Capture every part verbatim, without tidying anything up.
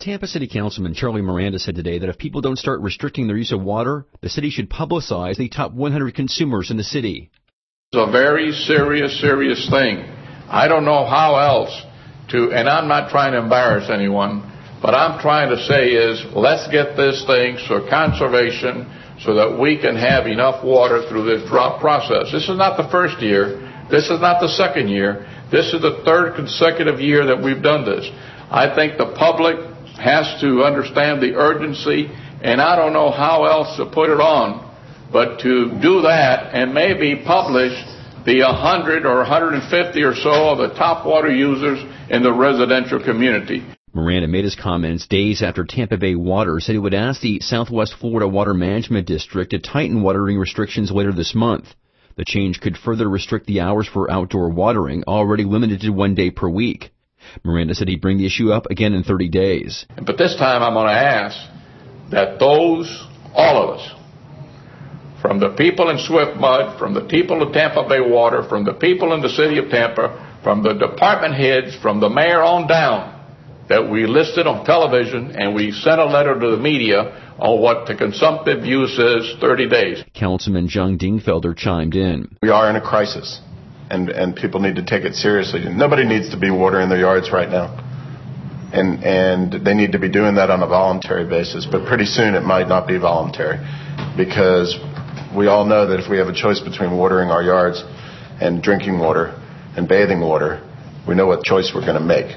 Tampa City Councilman Charlie Miranda said today that if people don't start restricting their use of water, the city should publicize the top one hundred consumers in the city. It's a very serious, serious thing. I don't know how else to, and I'm not trying to embarrass anyone, but I'm trying to say is let's get this thing for conservation so that we can have enough water through this drought process. This is not the first year. This is not the second year. This is the third consecutive year that we've done this. I think the public has to understand the urgency, and I don't know how else to put it on, but to do that and maybe publish the one hundred or one hundred fifty or so of the top water users in the residential community. Miranda made his comments days after Tampa Bay Water said it would ask the Southwest Florida Water Management District to tighten watering restrictions later this month. The change could further restrict the hours for outdoor watering, already limited to one day per week. Miranda said he'd bring the issue up again in thirty days. But this time I'm going to ask that those, all of us, from the people in Swiftmud, from the people of Tampa Bay Water, from the people in the city of Tampa, from the department heads, from the mayor on down, that we listed on television and we sent a letter to the media on what the consumptive use is thirty days. Councilman Jung Dingfelder chimed in. We are in a crisis, and, and people need to take it seriously. Nobody needs to be watering their yards right now. And, and they need to be doing that on a voluntary basis. But pretty soon it might not be voluntary, because we all know that if we have a choice between watering our yards and drinking water and bathing water, we know what choice we're going to make.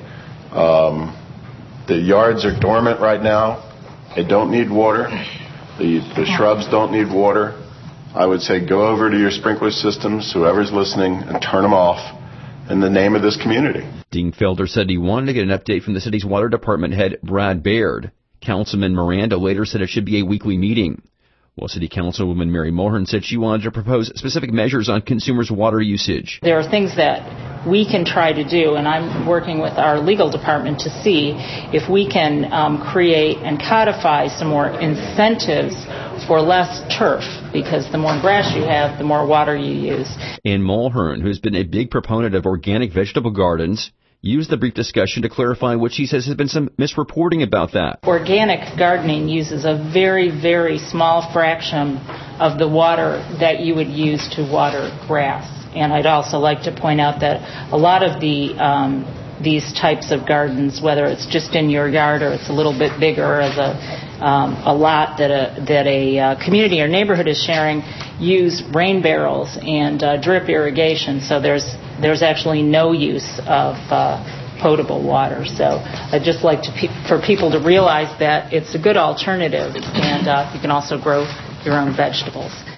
Um, the yards are dormant right now. They don't need water. The, the shrubs don't need water. I would say go over to your sprinkler systems, whoever's listening, and turn them off in the name of this community. Dingfelder said he wanted to get an update from the city's water department head, Brad Baird. Councilman Miranda later said it should be a weekly meeting. Well, City Councilwoman Mary Mulhern said she wanted to propose specific measures on consumers' water usage. There are things that we can try to do, and I'm working with our legal department to see if we can um, create and codify some more incentives for less turf, because the more grass you have, the more water you use. And Mulhern, who's been a big proponent of organic vegetable gardens, used the brief discussion to clarify what she says has been some misreporting about that. Organic gardening uses a very, very small fraction of the water that you would use to water grass. And I'd also like to point out that a lot of the um, these types of gardens, whether it's just in your yard or it's a little bit bigger as a um, a lot that a that a uh, community or neighborhood is sharing, use rain barrels and uh, drip irrigation. So there's there's actually no use of uh, potable water. So I'd just like to pe- for people to realize that it's a good alternative, and uh, you can also grow your own vegetables.